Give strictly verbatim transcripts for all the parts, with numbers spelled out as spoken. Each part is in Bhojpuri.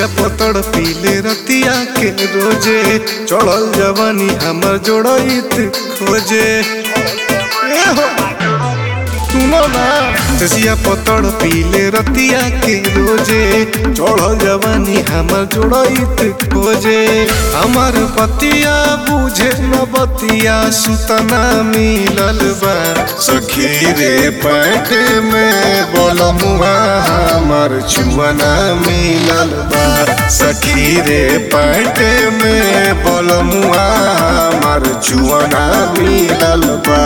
सजिया पतड़ पीले रतिया के रोजे चढ़ल जवानी हमर जोड़इत खोजे। सुनो ना सजिया पतड़ पीले रतिया के रोजे चढ़ल जवानी हमर जोड़इत खोजे। हमर पतिया बुझे न बतिया सुतना मिलल बा सखी रे पैंट में बोलमुआ हमर चुअना मिलल बा सखी रे पैंट में बोलमुआ हमर चुअना मिलल बा।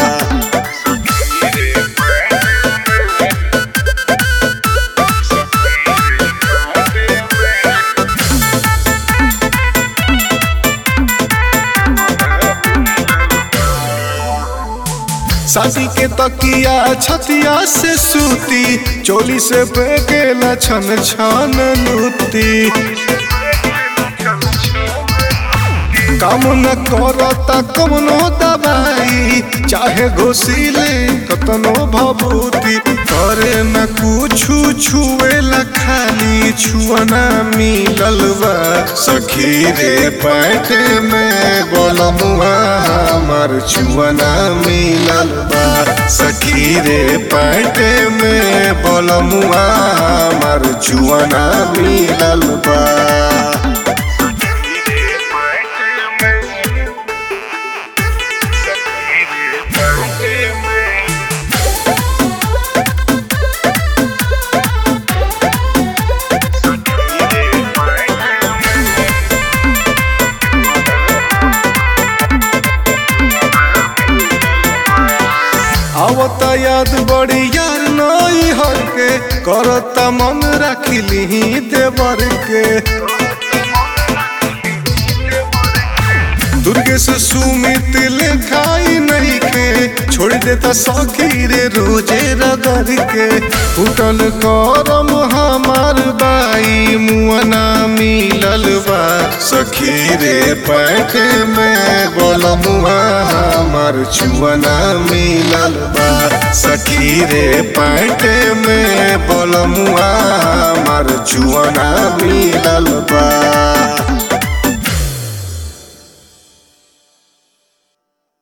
सासी के तकिया छतिया से सूती चोली से फेंकेला छन छन लूती। काम न करता कवनो दवाई चाहे घोसीले कतनो भभूति करे न कुछु छुएला खाली छुअना मिलल बा सखी रे पैंट में बोलमुआ हमर चुअना मिलल बा सखी रे पैंट में बोलमुआ हमर चुअना मिलल बा। आवता याद बड़ी यार नई हर के करता मन रखली देवर के। दुर्गे से सुमित लेखाई नहीं के छोड़ देता सखी रे रोजे रगड़ के। फूटल करम हमार बाई मुअना मिलल बा सखी रे पैंट में बोलमुआ हमर चुअना मिलल बा सखी रे पैंट में बोलमुआ हमर चुअना मिलल बा।